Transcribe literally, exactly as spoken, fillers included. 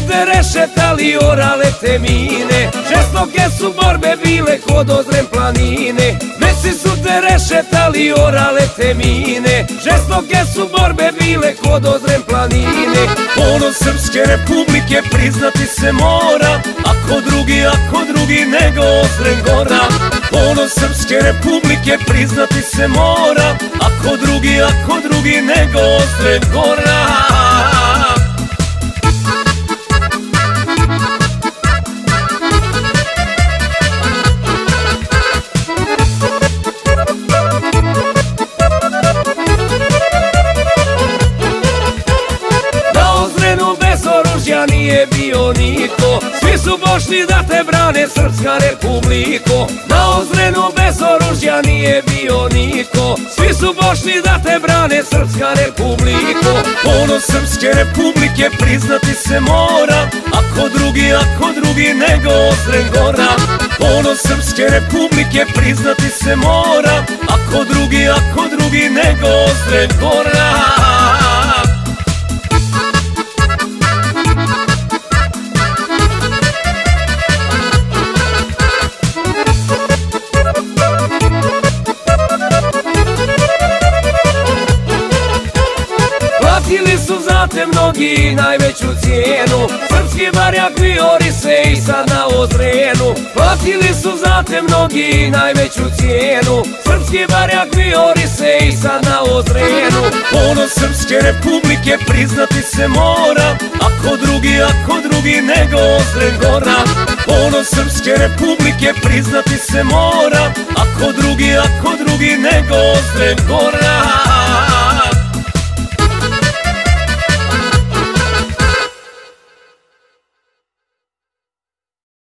te rešetali, orale te mine, žestoke su borbe bile kod Ozren planine. Meci su te rešetali, orale te mine, žestoke su borbe bile kod Ozren planine. Ponos Srpske Republike priznati se mora, ako drugi, ako drugi nego Ozren Gora. Ponos Srpske Republike priznati se mora, ako drugi, ako drugi nego Ozren Gora. Nije bio niko, svi su pošli da te brane Srpska Republiko. Na Ozrenu bez oružja nije bio niko, svi su pošli da te brane Srpska Republiko. Ponos Srpske Republike priznati se mora, ako drugi, ako drugi nego Ozren Gora. Ponos Srpske Republike priznati se mora, ako drugi, ako drugi nego Ozren Gora. Platili su za te mnogi najveću cijenu, srpski barjak vijori se i sad na Ozrenu. Platili su za te mnogi najveću cijenu, srpski barjak vijori se i sad na Ozrenu. Ponos Srpske Republike priznati se mora, ako drugi, ako drugi nego Ozren Gora. Ponos Srpske Republike priznati se mora, ako drugi, ako drugi nego Ozren Gora.